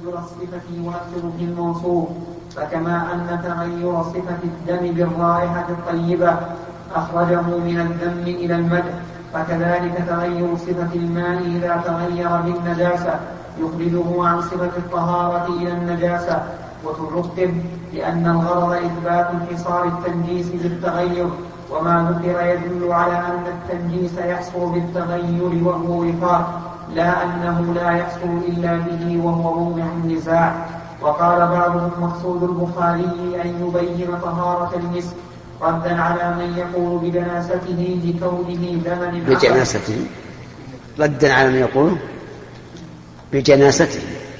تغير الصفة يؤثر في الموصوف، فكما أن تغير صفة الدم بالرائحة الطيبة أخرجه من الذم إلى المدح، فكذلك تغير صفة الماء إذا تغير بالنجاسة يخرجه عن صفة الطهارة إلى النجاسة. وتعقب لأن الغرض إثبات انحصار التنجيس بالتغير، وما ذكر يدل على أن التنجيس يحصل بالتغير وهو وفاق، لا أنه لا يحصل إلا به وهو موضع النزاع. وقال بعضهم مقصود البخاري أن يبين طهارة المسك ردا على من يقول بدناسته لكونه دمن بجناسته، ردا على من يقول بجناسته.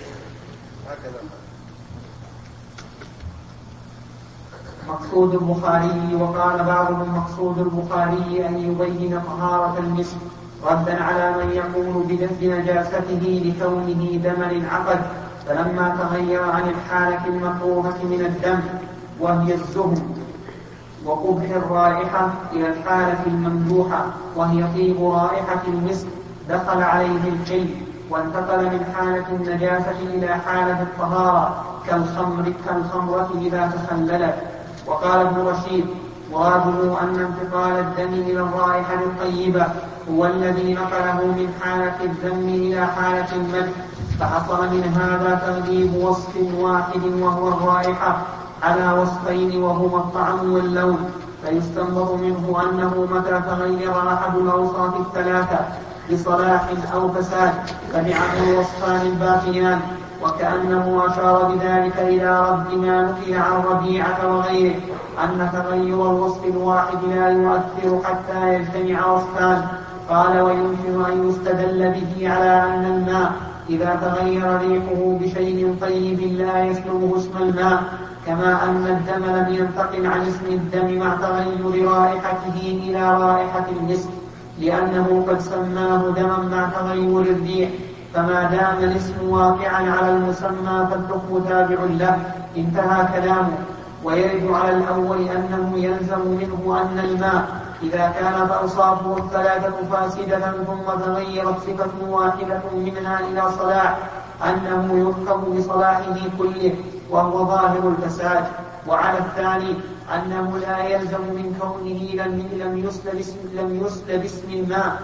مقصود البخاري. وقال بعضهم مقصود البخاري أن يبين طهارة المسك ردا على من يقول بنجاسته لكونه دم عقد، فلما تغير عن الحالة المكروهة من الدم وهي الزهم وقبح الرائحة إلى الحالة الممدوحة وهي طيب رائحة المسك دخل عليه الحل، وانتقل من حالة النجاسة إلى حالة الطهارة كالخمرة إذا تخللت. وقال ابن رشيد مراده أن انتقال الدم إلى الرائحة الطيبة هو الذي نقله من حالة الذم إلى حالة المدح، فحصل من هذا تغليب وصف واحد وهو الرائحة على وصفين وهما الطعم واللون، فيستنبط منه أنه متى تغير أحد الأوصاف الثلاثة بصلاح أو فساد تبعه الوصفان الباقيان، وكأنه أشار بذلك إلى رد ما نقل عن ربيعة وغيره أن تغير الوصف الواحد لا يؤثر حتى يجتمع وصفان. قال ويمكن أن يستدل به على أن الماء إذا تغير ريحه بشيء طيب لا يسلبه اسم الماء، كما أن الدم لم ينتقل عن اسم الدم مع تغير رائحته إلى رائحة المسك، لأنه قد سماه دما مع تغير الريح، فما دام الاسم واقعا على المسمى فالحكم تابع له. انتهى كلامه. ويرد على الأول أنه يلزم منه أن الماء إذا كانت أوصافه الثلاثة فاسدة ثم تغيرت صفة واحدة منها إلى صلاح أنه يركب بصلاحه كله وهو ظاهر الفساد. وعلى الثاني أنه لا يلزم من كونه لم يسلب اسم الماء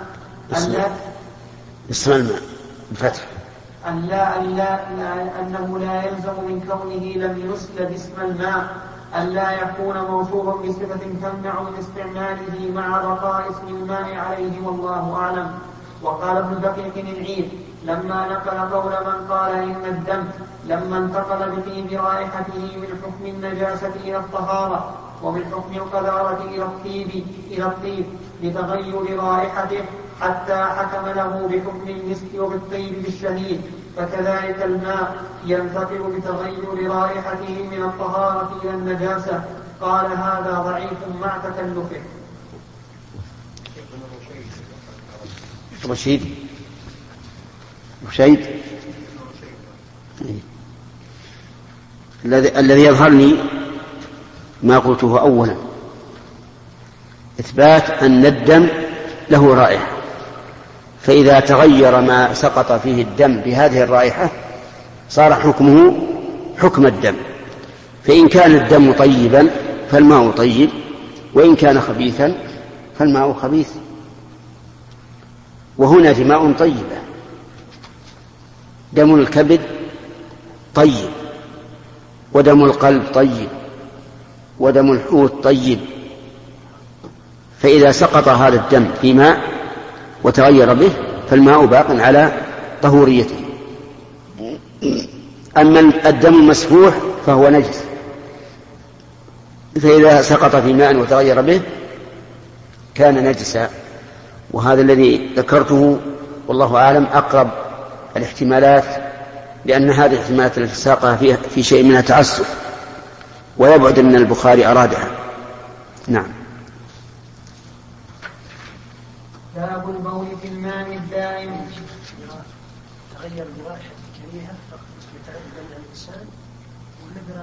اسم الماء بفتح أنه لا يلزم من كونه لم يسلب اسم الماء أن لا يكون موصوفا بصفة تمنع من استعماله مع بقاء اسم الماء عليه، والله أعلم. وقال ابن دقيق العيد لما نقل قول من قال إن الدم لما انتقل بطيب رائحته من حكم النجاسة إلى الطهارة ومن حكم القذارة إلى الطيب لتغير رائحته حتى حكم له بحكم المسك وبالطيب بالشهيد، فكذلك الماء ينتقل بتغير رائحته من الطهارة إلى النجاسة. قال هذا ضعيف مع تكلفه. رشيد الذي يظهر لي ما قلته أولا، إثبات أن الدم له رائحة، فإذا تغير ما سقط فيه الدم بهذه الرائحة صار حكمه حكم الدم، فإن كان الدم طيبا فالماء طيب، وإن كان خبيثا فالماء خبيث. وهنا دماء طيبة، دم الكبد طيب، ودم القلب طيب، ودم الحوت طيب، فإذا سقط هذا الدم في ماء وتغير به فالماء باق على طهوريته. أما الدم المسفوح فهو نجس، فإذا سقط في ماء وتغير به كان نجسا. وهذا الذي ذكرته والله أعلم أقرب الاحتمالات، لأن هذه الاحتمالات التي ساقها في شيء منها تعسف، ويبعد أن البخاري أرادها. نعم. باب البول في الماء الدائم. تغير برائحة كريهة يتعدى من الإنسان ولا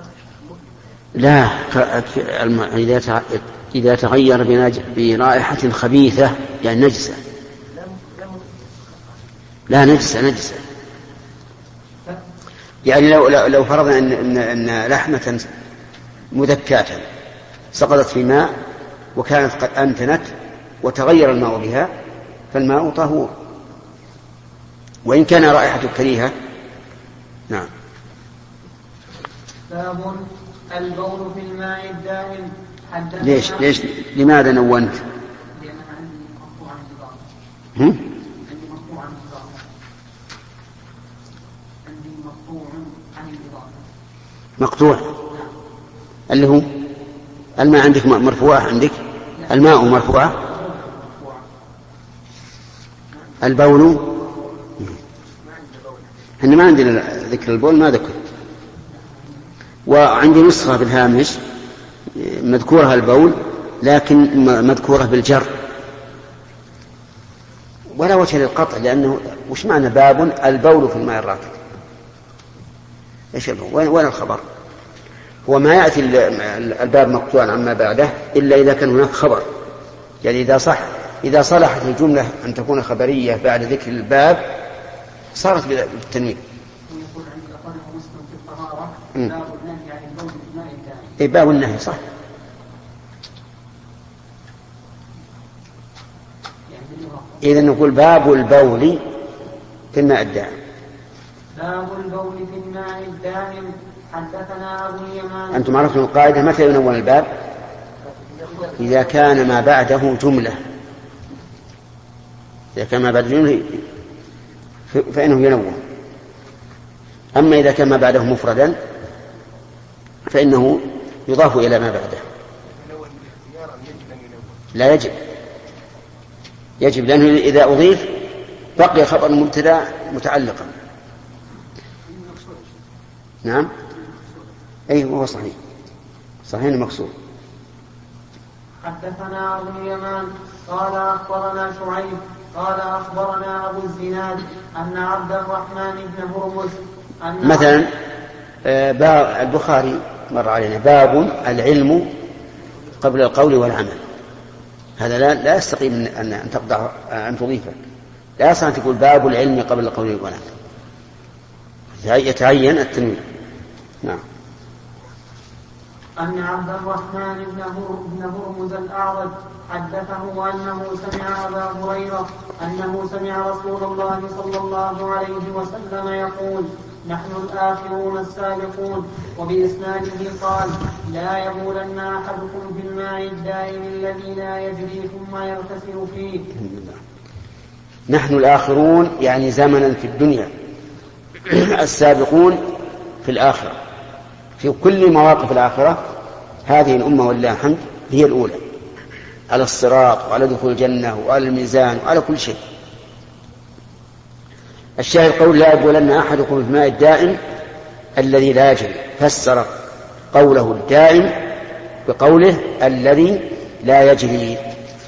برائحة لا، إذا تغير برائحة خبيثة يعني نجسة. لا، نجسة. يعني لو فرضنا أن لحمة مذكاة سقطت في ماء وكانت قد أنتنت وتغير الماء بها فالماء طهور وإن كان رائحة كريهة. نعم. باب البول في الماء الدائم. ليش لماذا نونت؟ لأن عندي مقطوع عن الإضافة. عندي مقطوع عن الإضافة. مقطوع اللي هو الماء عندك مرفوع، عندك الماء مرفوع، البول احنا ما عندنا ذكر البول، ما ذكر. وعندي نسخة بالهامش مذكورها البول لكن مذكورة بالجر ولا وجه للقطع، لأنه وش معنى باب البول في الماء الراكد؟ ايش البول؟ وين الخبر؟ هو ما يأتي الباب مقطوعا عما بعده إلا إذا كان هناك خبر، يعني إذا صلحت الجملة أن تكون خبرية بعد ذكر الباب صارت بالتنوين. ويقول عند أخوانه مسلم في الطهارة باب النهي عن البول في الماء الدائم. إيه باب النهي صح. إذا نقول باب البول في الماء الدائم. باب البول في الماء الدائم. حدثنا أبو اليمان. أنتم عرفتم القاعدة متى ينون الباب؟ إذا كان ما بعده جملة، إذا كان ما بعده جملة فإنه ينون. أما إذا كان ما بعده مفردا فإنه يضاف إلى ما بعده. لا يجب لأنه إذا أضيف بقي خبر المبتدأ متعلقا. نعم أي هو صحيح المقصود. حدثنا أبو اليمان قال أخبرنا شعيب قال أخبرنا أبو الزناد أن عبد الرحمن بن هرمز مثلا البخاري مر علينا باب العلم قبل القول والعمل، هذا لا يستقيم أن تقطع أن تضيفه، لا يصح أن تقول باب العلم قبل القول والعمل، يتعين التنوين. نعم. أن عبد الرحمن بن هرمز الأعرج حدثه أنه سمع أبا هريرة أنه سمع رسول الله صلى الله عليه وسلم يقول نحن الآخرون السابقون، وبإسناده قال لا يبولن أحدكم في الماء الدائم الذي لا يجري ثم يغتسل فيه. نحن الآخرون يعني زمنا في الدنيا، السابقون في الآخرة، في كل مواقف الآخرة هذه الأمة ولله الحمد هي الأولى على الصراط وعلى دخول الجنة وعلى الميزان وعلى كل شيء. الشاهد قول لا يبولن أحدكم في الماء الدائم الذي لا يجري، فسر قوله الدائم بقوله الذي لا يجري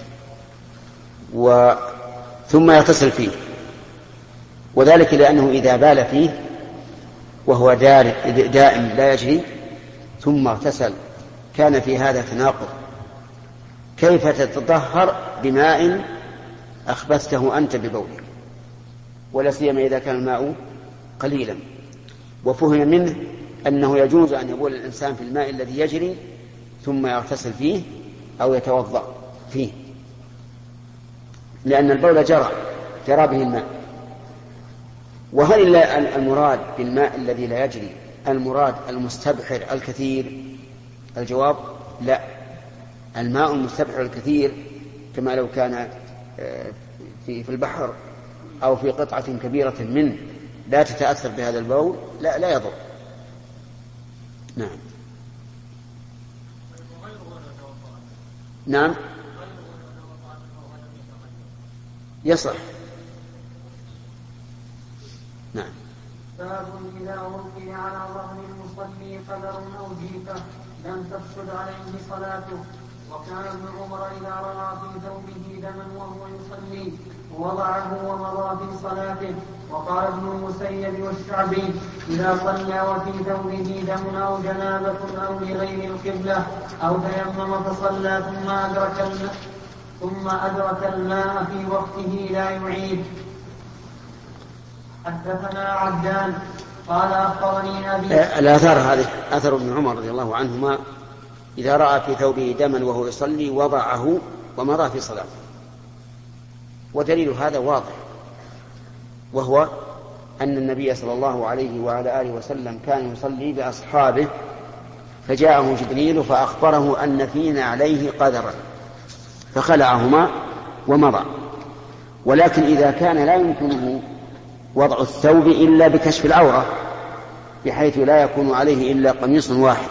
ثم يغتسل فيه، وذلك لأنه إذا بال فيه وهو دائم لا يجري ثم اغتسل كان في هذا تناقض. كيف تتطهر بماء أخبثته أنت ببولك، ولا سيما إذا كان الماء قليلا؟ وفهم منه أنه يجوز أن يبول الإنسان في الماء الذي يجري ثم يغتسل فيه أو يتوضأ فيه، لأن البول جرى به الماء. وهل المراد بالماء الذي لا يجري المراد المستبحر الكثير؟ الجواب لا، الماء المستبحر الكثير كما لو كان في البحر أو في قطعة كبيرة منه لا تتأثر بهذا البول لا يضر. نعم يصح. نعم. باب إذا ألقي على ظهر المصلي قدر أو جيفة لم تفسد عليه صلاته. وكان ابن عمر إذا رأى في ثوبه دما وهو يصلي وضعه ومضى في صلاته. وقال ابن المسيب والشعبي إذا صلى وفي ثوبه دم أو جنابة أو لغير القبلة أو تيمم فصلى ثم أدرك الماء في وقته لا يعيد. حدثنا عبدان قال أخبرني أبي. الآثار هذه أثر ابن عمر رضي الله عنهما إذا رأى في ثوبه دما وهو يصلي وضعه ومضى في صلاته. ودليل هذا واضح، وهو أن النبي صلى الله عليه وعلى آله وسلم كان يصلي بأصحابه فجاءه جبريل فأخبره أن فينا عليه قدرا فخلعهما ومضى. ولكن إذا كان لا يمكنه وضع الثوب إلا بكشف العورة بحيث لا يكون عليه إلا قميص واحد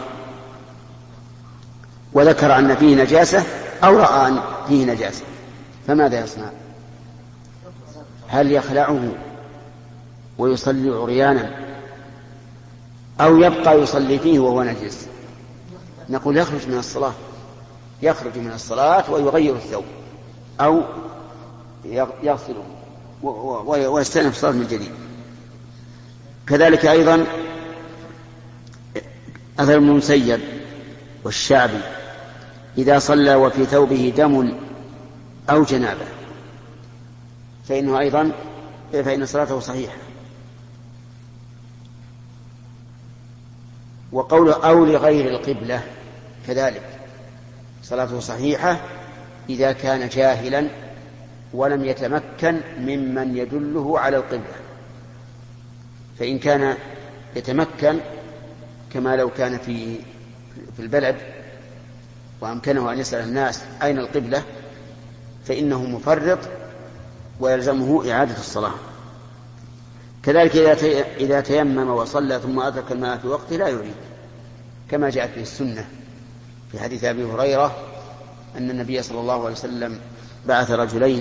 وذكر أن فيه نجاسة أو رأى أن فيه نجاسة، فماذا يصنع؟ هل يخلعه ويصلي عريانا أو يبقى يصلي فيه وهو نجس؟ نقول يخرج من الصلاة ويغير الثوب أو يغسله ويستأنف الصلاة من جديد. كذلك أيضا أثر ابن المسيب والشعبي إذا صلى وفي ثوبه دم أو جنابة فإن صلاته صحيحة. وقوله أو لغير القبلة كذلك صلاته صحيحة إذا كان جاهلا ولم يتمكن ممن يدله على القبلة. فإن كان يتمكن كما لو كان في البلد وأمكنه أن يسأل الناس أين القبلة فإنه مفرط ويلزمه إعادة الصلاة. كذلك إذا تيمم وصلى ثم أدرك الماء في وقته لا يعيد، كما جاءت في السنة في حديث أبي هريرة أن النبي صلى الله عليه وسلم بعث رجلين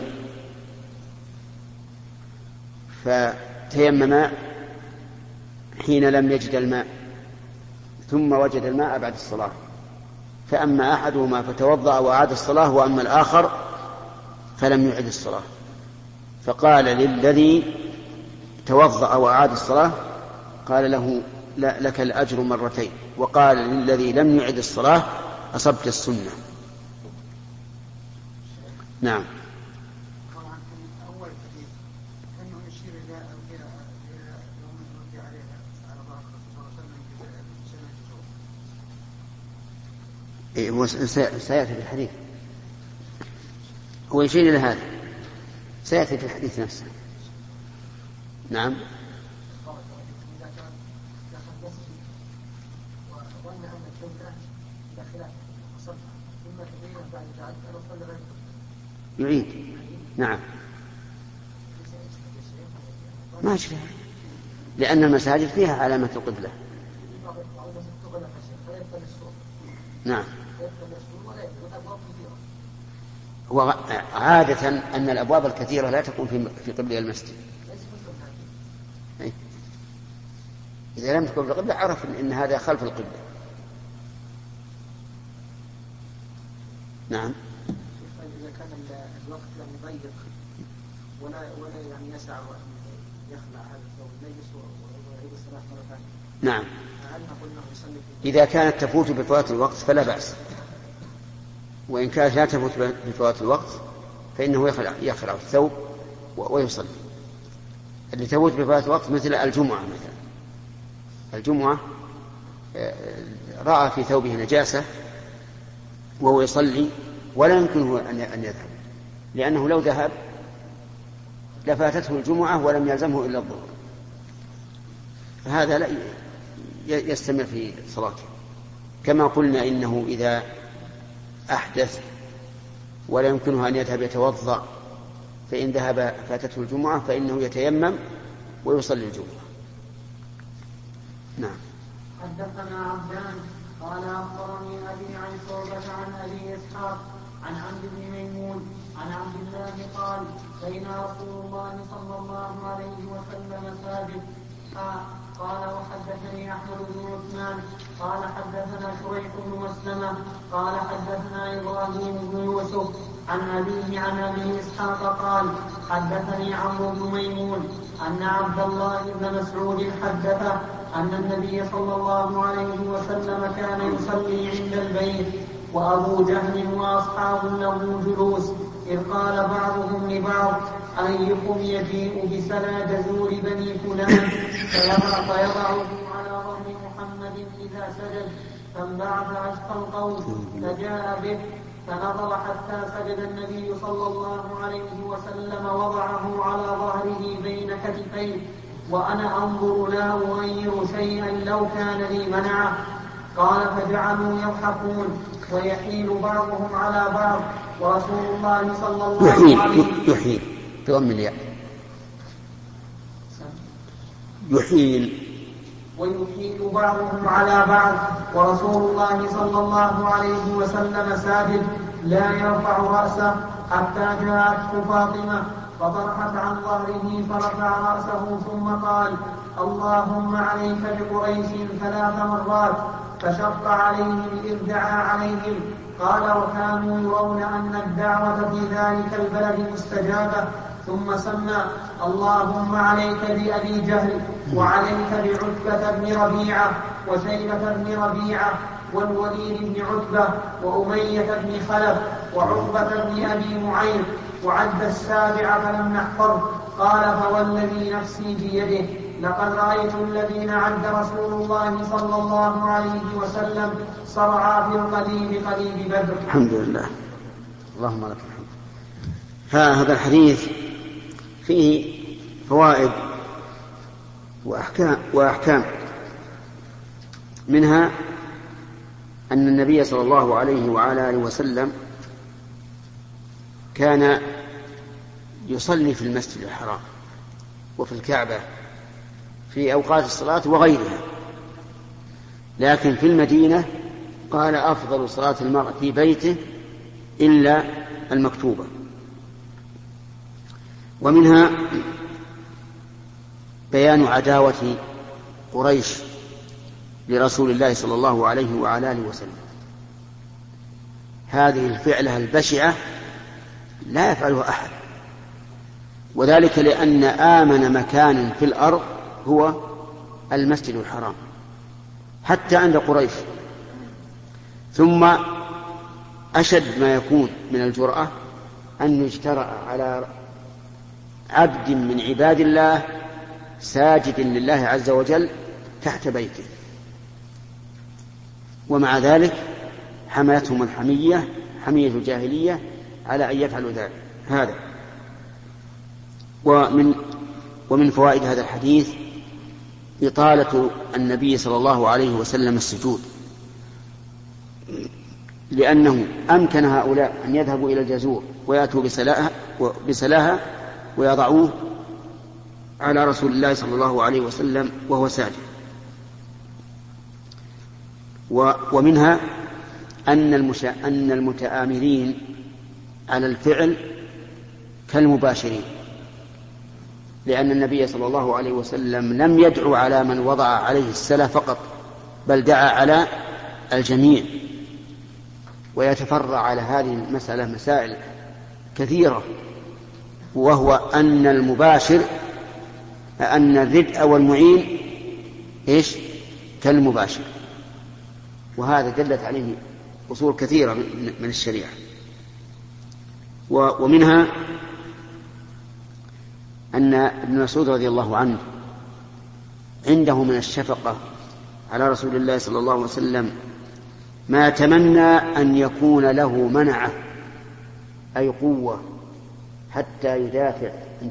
فتيمما حين لم يجد الماء ثم وجد الماء بعد الصلاة، فأما أحدهما فتوضأ وأعاد الصلاة وأما الآخر فلم يعد الصلاة، فقال للذي توضأ وأعاد الصلاة قال له لك الأجر مرتين، وقال للذي لم يعد الصلاة أصبت السنة. نعم. هو سيأتي في الحديث، هو يشير إلى هذا سيأتي في الحديث نفسه. نعم. يعيد. نعم ما أشبه، لأن المساجد فيها علامة القبلة. نعم. وعادة أن الأبواب الكثيرة لا تكون في قبل المسجد. إذا لم تكن في القبلة عرف أن هذا خلف القبلة. نعم. إذا كان الوقت لم يضيق ولا يعني يسع أن يخلع هذا الثوب النجس ويعيد الصلاة مرة ثانية. نعم. هل نقول أنه يصلي إذا كانت تفوت بفوات الوقت فلا بأس، وإن كانت لا تفوت بفوات الوقت فإنه يخلع الثوب ويصلي. اللي تفوت بفوات الوقت مثل الجمعة مثلا، الجمعة رأى في ثوبه نجاسة وهو يصلي ولا يمكنه أن يذهب، لأنه لو ذهب لفاتته الجمعة ولم يلزمه إلا الظهر، فهذا لا يستمر في صلاته. كما قلنا إنه إذا أحدث ولا يمكنه أن يذهب يتوضأ فإن ذهب فاتته الجمعة فإنه يتيمم ويصلي الجمعة. نعم. حدثنا عبدان قال أخبرني أبي عن شعبة عن أبي إسحاق عن عبد بن ميمون عن عبد الله قال بين رسول الله صلى الله عليه وسلم ساجد. قال وحدثني أحمد بن عثمان قال حدثنا شريح بن مسلمة قال حدثنا إبراهيم بن يوسف عن أبيه عن أبي إسحاق قال حدثني عمرو بن ميمون أن عبد الله بن مسعود حدثه أن النبي صلى الله عليه وسلم كان يصلي عند البيت وأبو جهل وأصحاب له جلوس، إذ قال بعضهم لبعض أيكم يجيء بسلا جزور بني فلان فيضعه على ظهر محمد إذا سجد، فانبعث أشقى القوم فجاء به فنظر حتى سجد النبي صلى الله عليه وسلم وضعه على ظهره بين كتفيه، وأنا أنظر لا أغير شيئا لو كان لي منعه. قال فجعلوا يضحكون ويحيل بعضهم على بعض، ورسول الله صلى الله عليه وسلم ويحيل بعضهم على بعض، ورسول الله صلى الله عليه وسلم ساجد لا يرفع رأسه، حتى جاءته فاطمة فطرحت عن ظهره فرفع رأسه ثم قال: اللهم عليك بقريش 3 مرات، فشق عليهم إذ دعا عليهم. قال: وكانوا يرون أن الدعوة في ذلك البلد مستجابة، ثم سمى: اللهم عليك بأبي جهل، وعليك بعتبة بن ربيعة، وشيبة بن ربيعة، والوليد بن عتبة، وأمية بن خلف، وعقبة بن أبي معيط، وعد 7 فلم نحفظ. قال: فوالذي نفسي بيده لقد رأيت الذين عد رسول الله صلى الله عليه وسلم صرعى في القليب قليب بدر. الحمد لله، اللهم لك الحمد. هذا الحديث فيه فوائد وأحكام، منها أن النبي صلى الله عليه وعلى آله وسلم كان يصلي في المسجد الحرام وفي الكعبة في أوقات الصلاة وغيرها، لكن في المدينة قال: أفضل صلاة المرء في بيته إلا المكتوبة. ومنها بيان عداوة قريش لرسول الله صلى الله عليه وعلى آله وسلم. هذه الفعلة البشعة لا يفعلها أحد، وذلك لأن آمن مكان في الأرض هو المسجد الحرام حتى عند قريش. ثم أشد ما يكون من الجرأة أن يجترأ على عبد من عباد الله ساجد لله عز وجل تحت بيته، ومع ذلك حملتهم الحمية، حمية الجاهلية، على أن يفعلوا ذلك. هذا ومن فوائد هذا الحديث إطالة النبي صلى الله عليه وسلم السجود، لأنه أمكن هؤلاء أن يذهبوا إلى الجزور ويأتوا بسلاها ويضعوه على رسول الله صلى الله عليه وسلم وهو ساجد. ومنها أن المتآمرين على الفعل كالمباشرين، لأن النبي صلى الله عليه وسلم لم يدعو على من وضع عليه السلا فقط، بل دعا على الجميع. ويتفرع على هذه المسألة مسائل كثيرة، وهو أن المباشر أن الردء والمعين كالمباشر، وهذا دلت عليه أصول كثيرة من الشريعة. ومنها أن ابن مسعود رضي الله عنه عنده من الشفقة على رسول الله صلى الله عليه وسلم ما تمنى أن يكون له منعة أي قوة حتى يدافع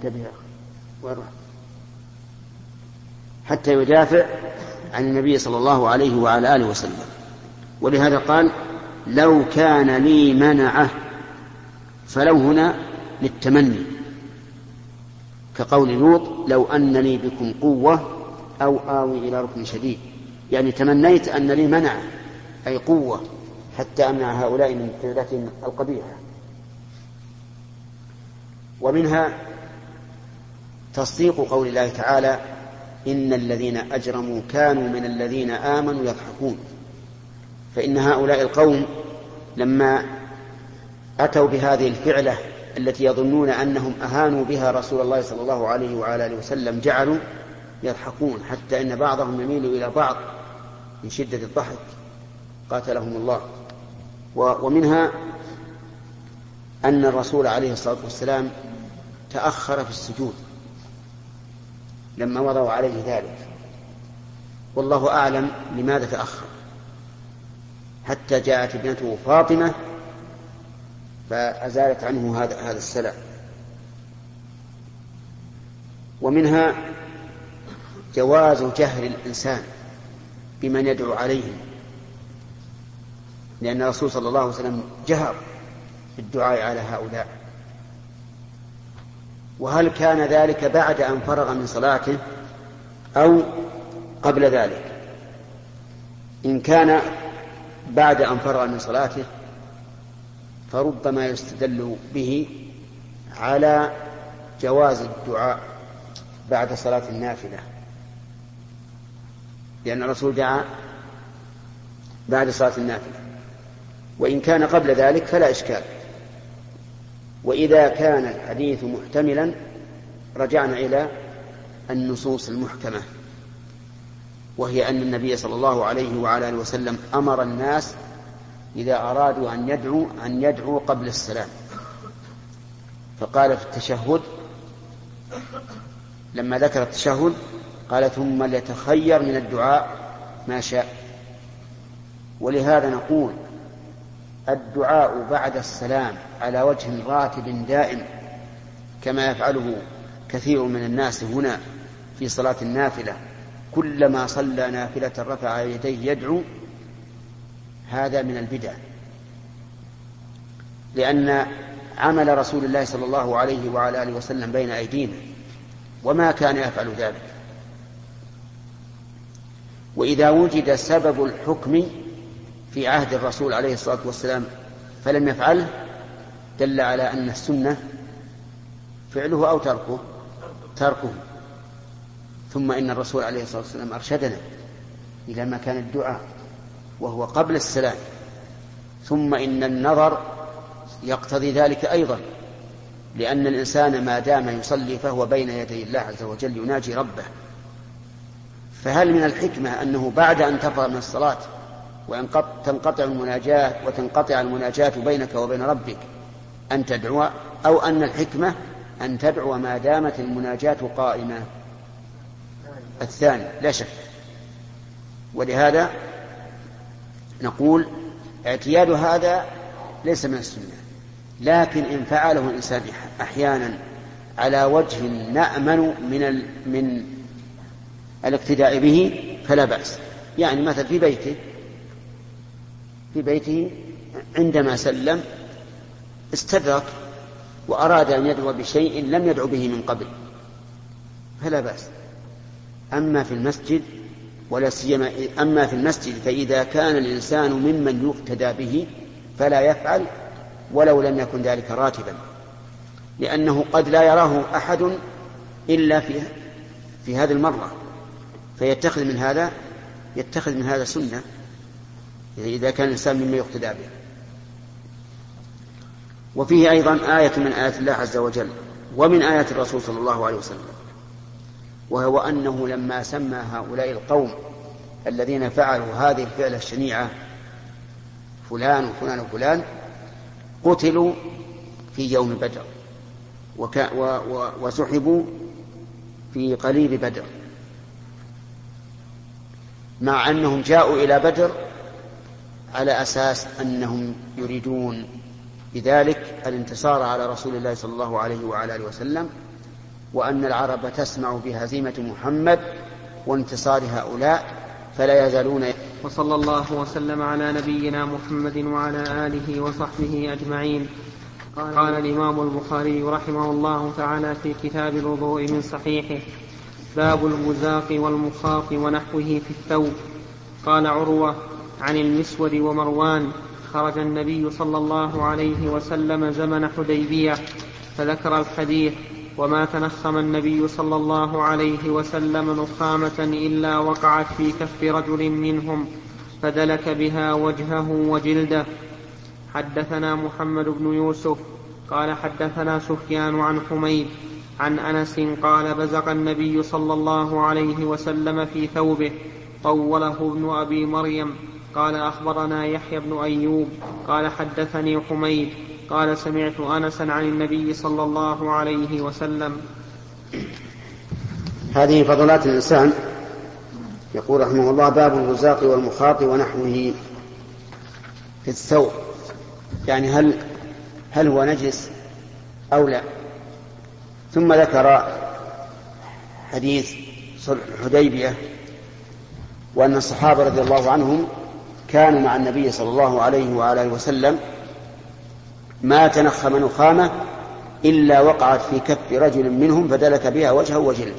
حتى يدافع عن النبي صلى الله عليه وعلى آله وسلم. ولهذا قال: لو كان لي منعة، فلو هنا للتمني، كقول لوط: لو أن لي بكم قوة أو آوي إلى ركن شديد، يعني تمنيت أن لي منعة أي قوة حتى أمنع هؤلاء من فعلتهم القبيحة. ومنها تصديق قول الله تعالى: إن الذين أجرموا كانوا من الذين آمنوا يضحكون. فإن هؤلاء القوم لما أتوا بهذه الفعلة التي يظنون أنهم أهانوا بها رسول الله صلى الله عليه وعلى آله وسلم جعلوا يضحكون، حتى إن بعضهم يميل إلى بعض من شدة الضحك قاتلهم الله. ومنها أن الرسول عليه الصلاة والسلام تأخر في السجود لما وضعوا عليه ذلك، والله أعلم لماذا تأخر، حتى جاءت ابنته فاطمة فأزالت عنه هذا السلام. ومنها جواز جهر الإنسان بمن يدعو عليهم، لأن الرسول صلى الله عليه وسلم جهر بالدعاء على هؤلاء. وهل كان ذلك بعد أن فرغ من صلاته أو قبل ذلك؟ إن كان بعد أن فرغ من صلاته فربما يستدل به على جواز الدعاء بعد صلاة النافلة، لأن الرسول دعا بعد صلاة النافلة. وإن كان قبل ذلك فلا إشكال. وإذا كان الحديث محتملا رجعنا إلى النصوص المحكمة، وهي أن النبي صلى الله عليه وعلى آله وسلم أمر الناس إذا أرادوا أن يدعوا قبل السلام، فقال في التشهد لما ذكر التشهد قال ثم ليتخير من الدعاء ما شاء. ولهذا نقول الدعاء بعد السلام على وجه راتب دائم كما يفعله كثير من الناس هنا في صلاة النافلة، كلما صلى نافلة رفع يديه يدعو، هذا من البدع، لأن عمل رسول الله صلى الله عليه وعلى آله وسلم بين أيدينا وما كان يفعل ذلك. وإذا وجد سبب الحكم في عهد الرسول عليه الصلاة والسلام فلم يفعله دل على أن السنة فعله أو تركه. ثم إن الرسول عليه الصلاة والسلام أرشدنا إلى مكان الدعاء وهو قبل السلام، ثم إن النظر يقتضي ذلك أيضا، لأن الإنسان ما دام يصلي فهو بين يدي الله عز وجل يناجي ربه. فهل من الحكمة أنه بعد أن تفرغ من الصلاة وتنقطع المناجاة بينك وبين ربك أن تدعو، أو أن الحكمة أن تدعو ما دامت المناجاة قائمة؟ الثاني لا شك. ولهذا نقول اعتياد هذا ليس من السنة، لكن إن فعله الإنسان أحيانا على وجه نأمن من الاقتداء به فلا بأس. يعني مثلا في بيته عندما سلم استدرك وأراد أن يدعو بشيء لم يدعو به من قبل فلا بأس. أما في المسجد ولا سيما أما في المسجد فإذا كان الإنسان ممن يقتدى به فلا يفعل ولو لم يكن ذلك راتبا، لأنه قد لا يراه أحد إلا في هذه المرة فيتخذ من هذا سنة إذا كان الإنسان مما يقتدى به. وفيه أيضا آية من آيات الله عز وجل ومن آيات الرسول صلى الله عليه وسلم، وهو أنه لما سمى هؤلاء القوم الذين فعلوا هذه الفعلة الشنيعة فلان وفلان وفلان قتلوا في يوم بدر وسحبوا في قليب بدر، مع أنهم جاءوا إلى بدر على أساس أنهم يريدون بذلك الانتصار على رسول الله صلى الله عليه وعلى آله وسلم، وأن العرب تسمع بهزيمة محمد وانتصار هؤلاء فلا يزالون. وصلى الله وسلم على نبينا محمد وعلى آله وصحبه أجمعين. قال الإمام البخاري رحمه الله تعالى في كتاب الوضوء من صحيحه: باب المزاق والمخاط ونحوه في الثوب. قال عروة عن المسود ومروان: خرج النبي صلى الله عليه وسلم زمن حديبية، فذكر الحديث: وما تنخم النبي صلى الله عليه وسلم نخامة إلا وقعت في كف رجل منهم فدلك بها وجهه وجلده. حدثنا محمد بن يوسف قال حدثنا سفيان عن حميد عن أنس قال: بزق النبي صلى الله عليه وسلم في ثوبه طوله ابن أبي مريم قال أخبرنا يحيى بن أيوب قال حدثني حميد قال سمعت أنسا عن النبي صلى الله عليه وسلم. هذه فضلات الإنسان. يقول رحمه الله: باب الرزاق والمخاط ونحوه في الثوب، يعني هل هو نجس أو لا. ثم ذكر حديث صلح الحديبية، وأن الصحابة رضي الله عنهم كانوا مع النبي صلى الله عليه وآله وسلم ما تنخم نخامة إلا وقعت في كف رجل منهم فدلك بها وجهه وجلده.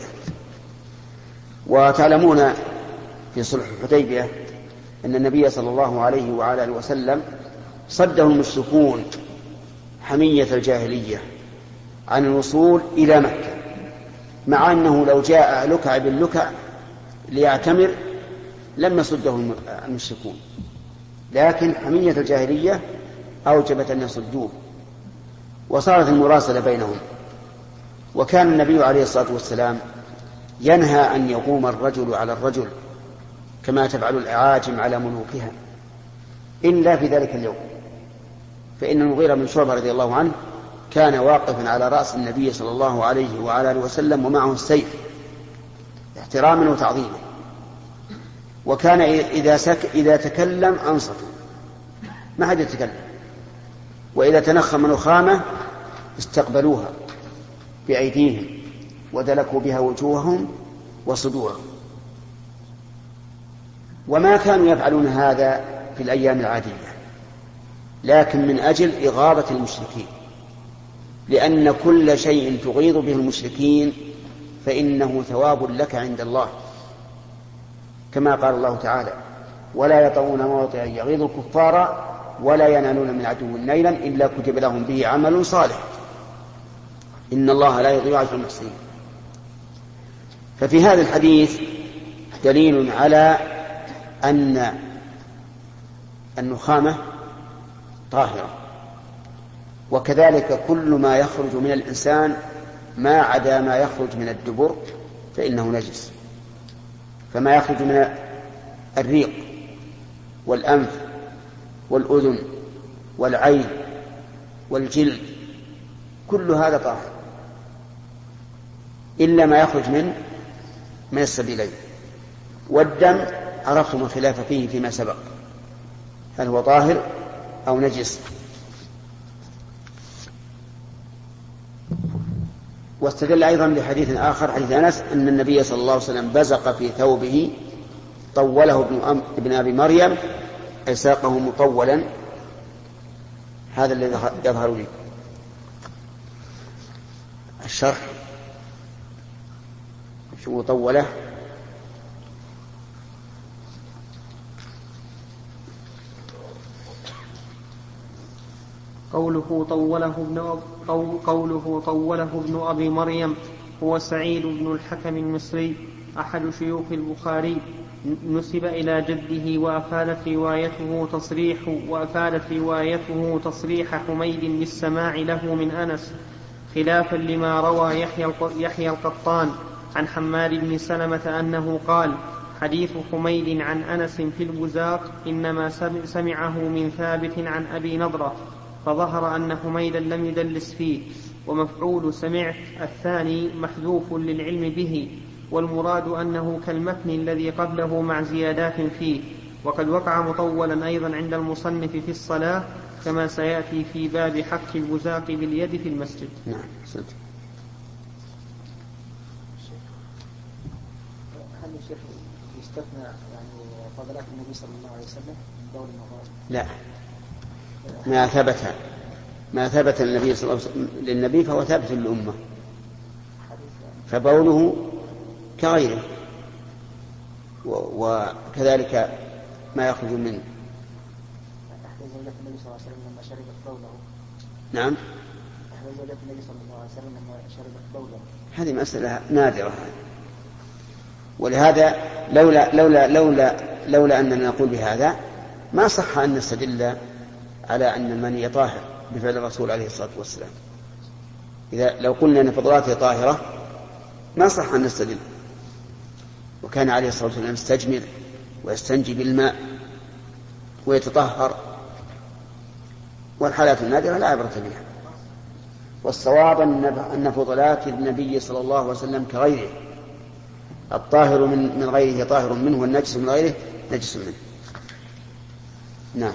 وتعلمون في صلح الحديبية أن النبي صلى الله عليه وآله وسلم صده المشركون حمية الجاهلية عن الوصول إلى مكة، مع أنه لو جاء لكع باللكع ليعتمر لم يصده المشركون، لكن حمية الجاهلية أوجبت أن يصدوه، وصارت المراسلة بينهم. وكان النبي عليه الصلاة والسلام ينهى أن يقوم الرجل على الرجل كما تفعل الأعاجم على ملوكها إلا في ذلك اليوم، فإن المغيرة بن شعبة رضي الله عنه كان واقفا على رأس النبي صلى الله عليه وآله وسلم ومعه السيف احتراما وتعظيما، وكان إذا تكلم أنصتوا ما حد يتكلم، وإذا تنخم نخامة استقبلوها بأيديهم ودلكوا بها وجوههم وصدورهم. وما كانوا يفعلون هذا في الأيام العادية، لكن من أجل إغاظة المشركين، لأن كل شيء تغيظ به المشركين فإنه ثواب لك عند الله، كما قال الله تعالى: ولا يطؤون موطئا يغيظ الكفار ولا ينالون من عدو نيلا إلا كتب لهم به عمل صالح إن الله لا يضيع أجر المحسنين. ففي هذا الحديث دليل على أن النخامة طاهرة، وكذلك كل ما يخرج من الإنسان ما عدا ما يخرج من الدبر فإنه نجس. فما يخرج من الريق والأنف والأذن والعين والجلد كل هذا طاهر إلا ما يخرج من السبيلين. والدم عرفتم الخلاف فيه فيما سبق، هل هو طاهر أو نجس. واستدل أيضا بحديث آخر، حديث أنس، أن النبي صلى الله عليه وسلم بزق في ثوبه طوله ابن أبي مريم أي ساقه مطولا. هذا الذي يظهر لي. الشرح شو طوله؟ قوله طوله ابن أبي مريم هو سعيد بن الحكم المصري أحد شيوخ البخاري، نسب إلى جده، وأفادت روايته تصريح حميد بالسماع له من أنس، خلافا لما روى يحيى القطان عن حماد بن سلمة أنه قال: حديث حميد عن أنس في البزاق إنما سمعه من ثابت عن أبي نضرة، فظهر أن حميدا لم يدلس فيه، ومفعول سمعت الثاني محذوف للعلم به، والمراد أنه كالمتن الذي قبله مع زيادات فيه. وقد وقع مطولا أيضا عند المصنف في الصلاة كما سيأتي في باب حك البزاق باليد في المسجد. نعم. هل الشيخ يستثنى يعني فضلات النبي صلى الله عليه وسلم من بول المغارب؟ لا، ما ثبت النبي صلى الله عليه وسلم للنبي فهو ثابت للأمة، فبوله كغيره، وكذلك ما يخرج منه. زوجة النبي صلى الله عليه وسلم لما شربت بوله. نعم. زوجة النبي صلى الله عليه وسلم لما شربت بوله. هذه مسألة نادرة، ولهذا لولا أننا نقول بهذا ما صح أن نستدل على أن المني طاهر بفعل الرسول عليه الصلاة والسلام. لو قلنا أن فضلاته طاهرة ما صح أن نستدل. وكان عليه الصلاة والسلام يستجمر ويستنجي بالماء ويتطهر، والحالات النادرة لا عبرة بها. والصواب أن فضلات النبي صلى الله عليه وسلم كغيره، الطاهر من غيره طاهر منه، والنجس من غيره نجس منه. نعم.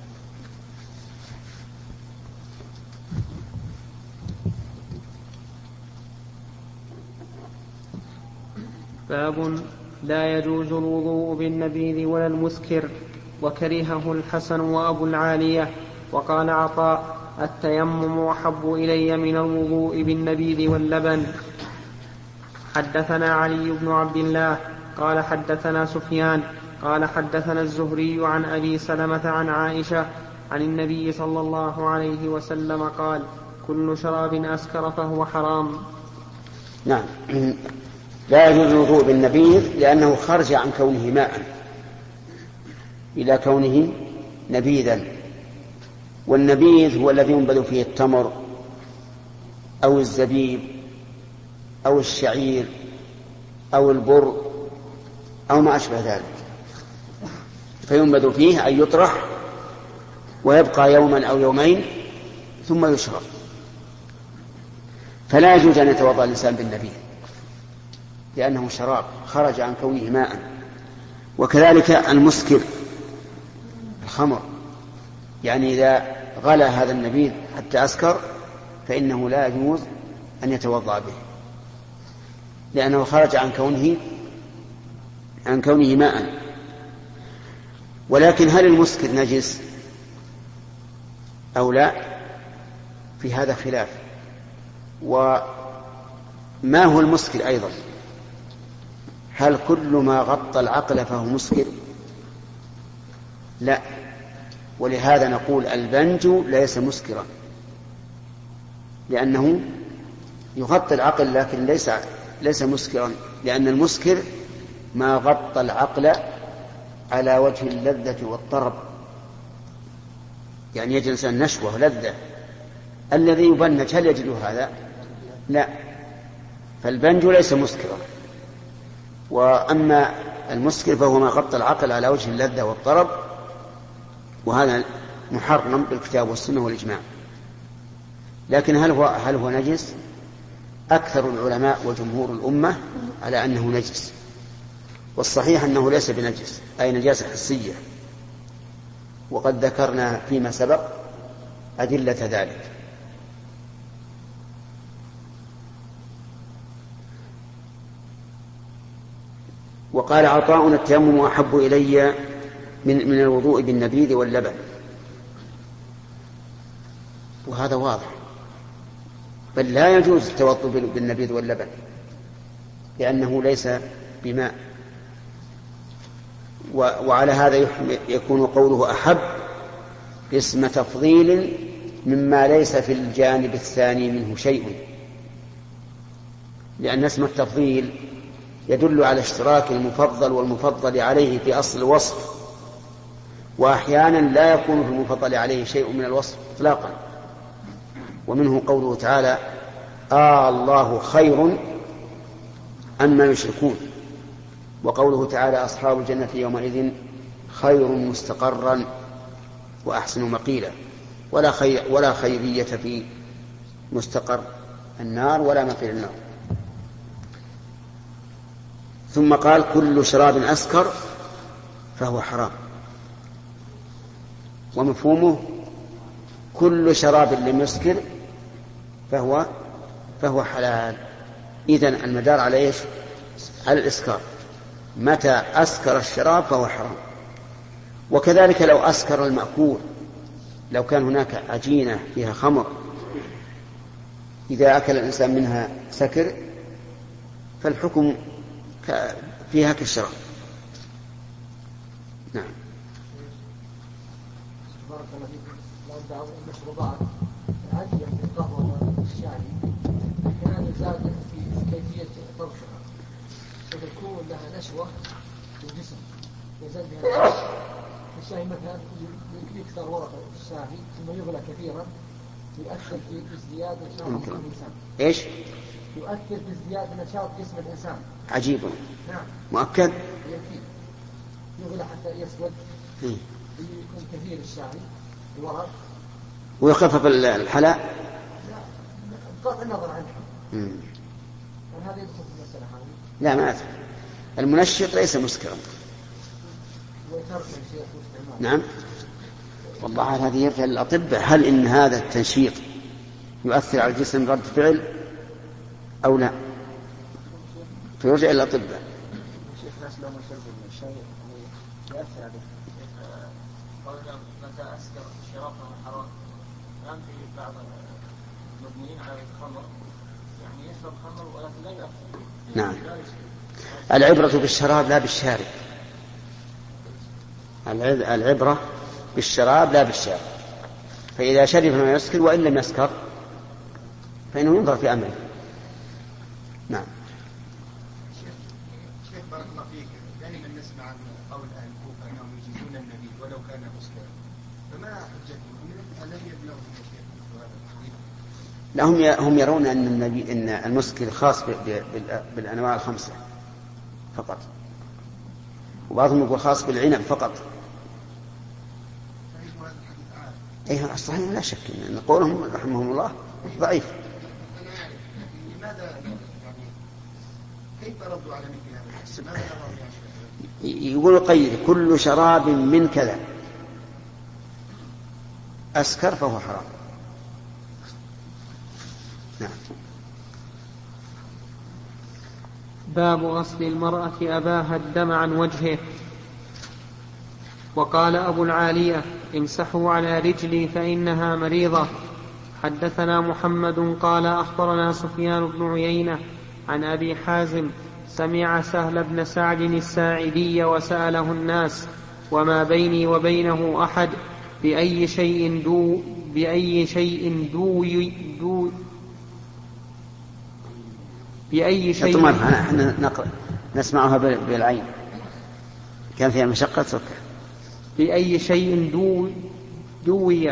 باب لا يجوز الوضوء بالنبيذ ولا المسكر، وكرهه الحسن وأبو العالية. وقال عطاء: التيمم أحب إلي من الوضوء بالنبيذ واللبن. حدثنا علي بن عبد الله قال حدثنا سفيان قال حدثنا الزهري عن أبي سلمة عن عائشة عن النبي صلى الله عليه وسلم قال: كل شراب أسكر فهو حرام. نعم. لا يجوز الوضوء بالنبيذ لأنه خرج عن كونه ماء إلى كونه نبيذا، والنبيذ هو الذي ينبذ فيه التمر أو الزبيب أو الشعير أو البر أو ما أشبه ذلك، فينبذ فيه أن يطرح ويبقى يوما أو يومين ثم يشرب، فلا يجوز أن يتوضأ الإنسان بالنبيذ لأنه شراب خرج عن كونه ماء. وكذلك المسكر الخمر، يعني إذا غلى هذا النبيذ حتى أسكر فإنه لا يجوز أن يتوضأ به لأنه خرج عن كونه ماء. ولكن هل المسكر نجس أو لا؟ في هذا خلاف. وما هو المسكر أيضا؟ هل كل ما غطى العقل فهو مسكر؟ لا، ولهذا نقول البنج ليس مسكرا لأنه يغطي العقل لكن ليس مسكرا، لأن المسكر ما غطى العقل على وجه اللذة والطرب، يعني يجد الإنسان نشوة ولذة. الذي يبنج هل يجد هذا؟ لا، فالبنج ليس مسكرا. وأما المسكر فهو ما غطى العقل على وجه اللذة والطرب، وهذا محرم بالكتاب والسنة والإجماع. لكن هل هو نجس؟ أكثر العلماء وجمهور الأمة على أنه نجس، والصحيح أنه ليس بنجس، أي نجاسة حسية، وقد ذكرنا فيما سبق أدلة ذلك. وقال عطاء: التيمم أحب إلي من الوضوء بالنبيذ واللبن. وهذا واضح، بل لا يجوز التوضؤ بالنبيذ واللبن لأنه ليس بماء. وعلى هذا يكون قوله أحب اسم تفضيل مما ليس في الجانب الثاني منه شيء، لأن اسم التفضيل يدل على اشتراك المفضل والمفضل عليه في أصل الوصف، وأحيانا لا يكون في المفضل عليه شيء من الوصف إطلاقا. ومنه قوله تعالى: الله خير أما يشركون. وقوله تعالى: أصحاب الجنة يومئذ خير مستقرا وأحسن مقيلا. ولا خيرية في مستقر النار ولا مقيل النار. ثم قال: كل شراب أسكر فهو حرام. ومفهومه كل شراب لم يسكر فهو حلال. إذن المدار على إيش؟ على الإسكار. متى أسكر الشراب فهو حرام. وكذلك لو أسكر المأكول، لو كان هناك عجينة فيها خمر إذا أكل الإنسان منها سكر فالحكم فيها كالشراب. نعم. بارك الله فيكم. لو بعض المشروبات العادية في القهوة والشاي أحيانا زاد في كيفية طبخها فتكون لها نشوة في الجسم يزال بها العيش. الشاي مثلا يكثر ورقة الشاي ثم يغلى كثيرا يؤثر في ازدياد نشاط الإنسان. إيش؟ يؤثر في ازدياد نشاط جسم الإنسان. عجيب. نعم. مؤكد. يغلى حتى يسود. يكون كثير الشاي الورق ويخفف الحلاء. لا بغض النظر عنه. هذا يدخل في المسألة هذه. لا ما أدري. المنشط ليس مسكرا. نعم والله هذه يرجع للأطباء، هل إن هذا التنشيط يؤثر على الجسم رد فعل أو لا، فيرجع إلى الأطباء. شيخ ناس لو ما شربوا من الشاي يؤثر عليه. قلنا متى أسكر الشراب حرام. الآن في بعض المدمنين على الخمر يعني يشرب خمر ولكن لا يؤثر. نعم العبرة بالشراب لا بالشارب. العبرة بالشراب لا بالشارب، فإذا شرب ما يسكر وإن لم يسكر فإنه ينظر في أمره. نعم. شيخ بارك الله فيك، دائما نسمع عن قول أهل الكوفة أنهم يجيزون النبيذ ولو كان مسكرا، فما حجتهم؟ الذي يبلغهم لا هم يرون أن المسكر خاص بالأنواع الخمسة فقط، وبعضهم يقول خاص بالعنب فقط. أيها الصحيح لا شك أن قولهم رحمهم الله ضعيف. لماذا يعني كيف ردوا على مثل هذا الحديث؟ يقول قيد كل شراب من كذا أسكر فهو حرام. نعم. باب غسل المرأة أباها الدم عن وجهه. وقال أبو العالية امسحوا على رجلي فإنها مريضة. حدثنا محمد قال أخبرنا سفيان بن عيينة عن أبي حازم سمع سهل بن سعد الساعدي وسأله الناس وما بيني وبينه أحد بأي شيء احنا نسمعها بالعين كان فيها مشقة سكر. بأي شيء دوي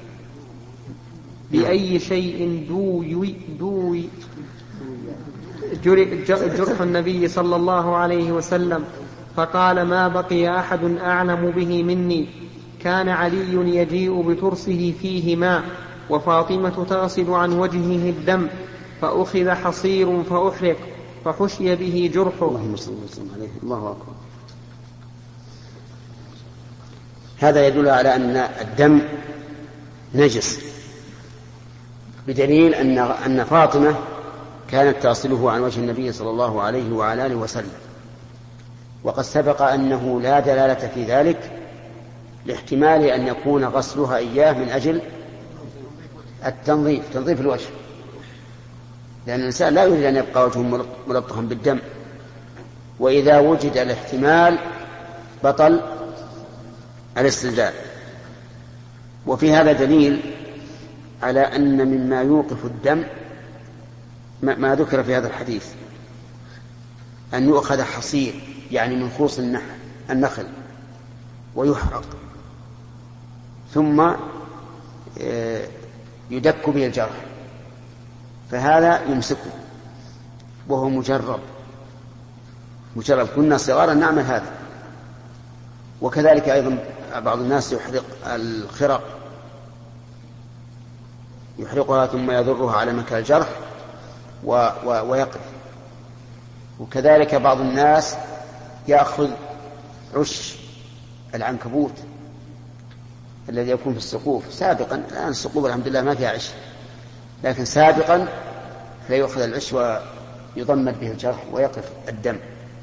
جرح النبي صلى الله عليه وسلم، فقال ما بقي أحد أعلم به مني. كان علي يجيء بترسه فيه ماء وفاطمة تغسل عن وجهه الدم، فأخذ حصير فأحرق فحشي به جرحه. اللهم صل وسلم عليه. الله أكبر. هذا يدل على أن الدم نجس، بدليل أن فاطمة كانت تصله عن وجه النبي صلى الله عليه وعلى آله وسلم، وقد سبق أنه لا دلالة في ذلك لاحتمال أن يكون غسلها إياه من أجل تنظيف الوجه، لأن الإنسان لا يريد أن يبقى وجهه ملطخا بالدم، وإذا وجد الاحتمال بطل الاستلزام. وفي هذا دليل على أن مما يوقف الدم ما ذكر في هذا الحديث، أن يؤخذ حصير يعني من خوص النخل ويحرق ثم يدك به الجرح، فهذا يمسكه وهو مجرب. كنا صغارا نعمل هذا. وكذلك أيضا بعض الناس يحرق الخرق، يحرقها ثم يضرها على مكان الجرح ويقف. وكذلك بعض الناس يأخذ عش العنكبوت الذي يكون في السقوف سابقا. الآن السقوف الحمد لله ما فيها عش، لكن سابقا فيأخذ العش ويضمد به الجرح ويقف الدم.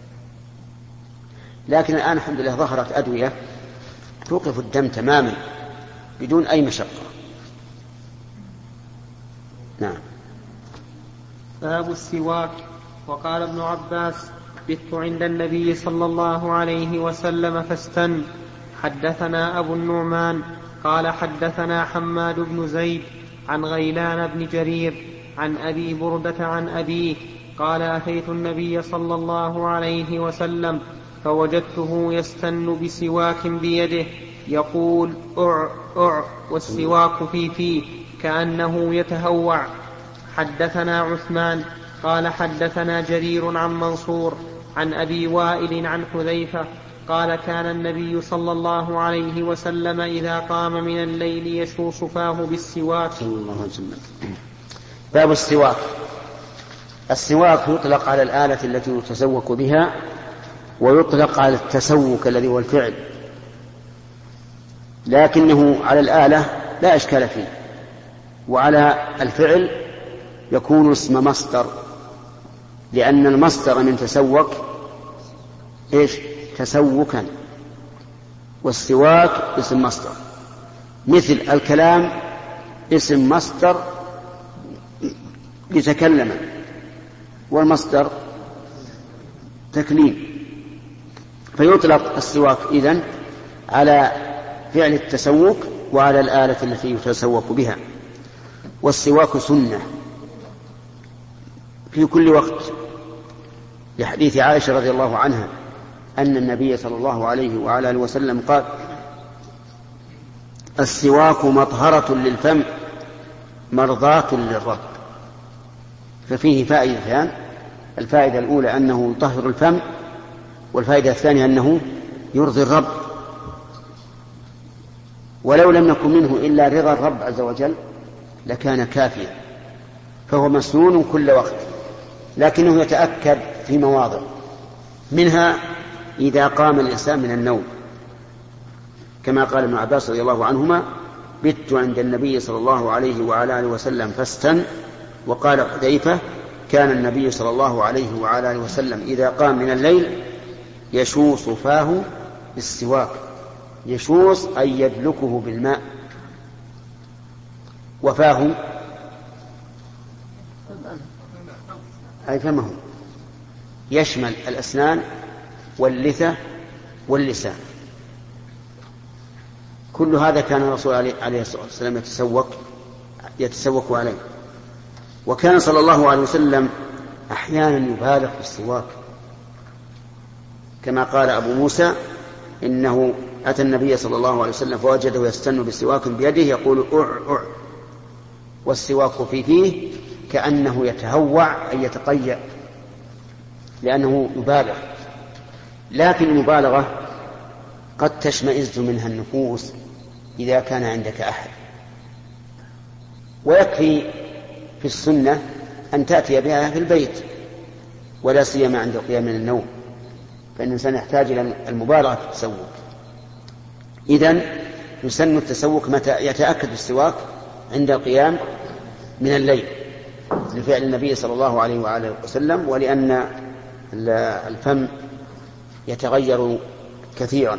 لكن الآن الحمد لله ظهرت أدوية توقف الدم تماما بدون أي مشقة. نعم. باب السواك. وقال ابن عباس بت عند النبي صلى الله عليه وسلم فاستن. حدثنا أبو النعمان قال حدثنا حماد بن زيد عن غيلان بن جرير عن أبي بردة عن أبيه قال أتيت النبي صلى الله عليه وسلم فوجدته يستن بسواك بيده يقول أع والسواك في فيه كأنه يتهوع. حدثنا عثمان قال حدثنا جرير عن منصور عن أبي وائل عن حذيفة قال كان النبي صلى الله عليه وسلم إذا قام من الليل يشوص فاه بالسواك. باب السواك. السواك يطلق على الآلة التي يتسوك بها، ويطلق على التسوك الذي هو الفعل، لكنه على الآلة لا إشكال فيه، وعلى الفعل يكون اسم مصدر، لأن المصدر من تسوك إيش؟ تسوكا، والسواك اسم مصدر، مثل الكلام اسم مصدر لتكلم، والمصدر تكليم، فيطلق السواك إذن على فعل التسوك وعلى الآلة التي يتسوك بها. والسواك سنة في كل وقت، لحديث عائشة رضي الله عنها أن النبي صلى الله عليه وعلى آله وسلم قال: السواك مطهرة للفم مرضاة للرب. ففيه فائدتان: الفائدة الأولى أنه يطهر الفم، والفائدة الثانية أنه يرضي الرب، ولو لم يكن منه إلا رضا الرب عز وجل لكان كافيا، فهو مسنون كل وقت، لكنه يتأكد في مواضع، منها إذا قام الإنسان من النوم، كما قال ابن عباس رضي الله عنهما: بت عند النبي صلى الله عليه وعلى آله وسلم فاستن. وقال حذيفة: كان النبي صلى الله عليه وعلى آله وسلم إذا قام من الليل يشوص فاه بالسواك. يشوص أي يدلكه بالماء، وفاه أي فمه، يشمل الأسنان واللثة واللسان. كل هذا كان الرسول عليه الصلاة والسلام يتسوك عليه. وكان صلى الله عليه وسلم أحيانا يبالغ في السواك، كما قال أبو موسى: إنه أتى النبي صلى الله عليه وسلم فوجده يستن بسواك بيده يقول: أع أع، والسواك في فيه كأنه يتهوع أي يتقيأ، لأنه يبالغ. لكن المبالغة قد تشمئز منها النفوس إذا كان عندك أحد، ويكفي في السنة أن تأتي بها في البيت، ولا سيما عند القيام من النوم، فإن الإنسان يحتاج إلى المبالغة في التسوك. إذن يسن التسوك متى يتأكد السواك عند القيام من الليل، لفعل النبي صلى الله عليه وآله وسلم، ولأن الفم يتغير كثيرا.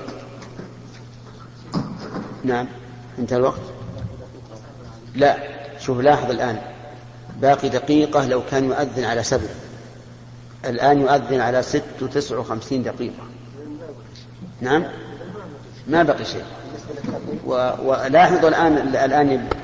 نعم، انتهى الوقت. لا، شوف لاحظ الآن باقي دقيقة، لو كان يؤذن على 7، الآن يؤذن على 6:59 دقيقة. نعم، ما بقي شيء. ولاحظوا الآن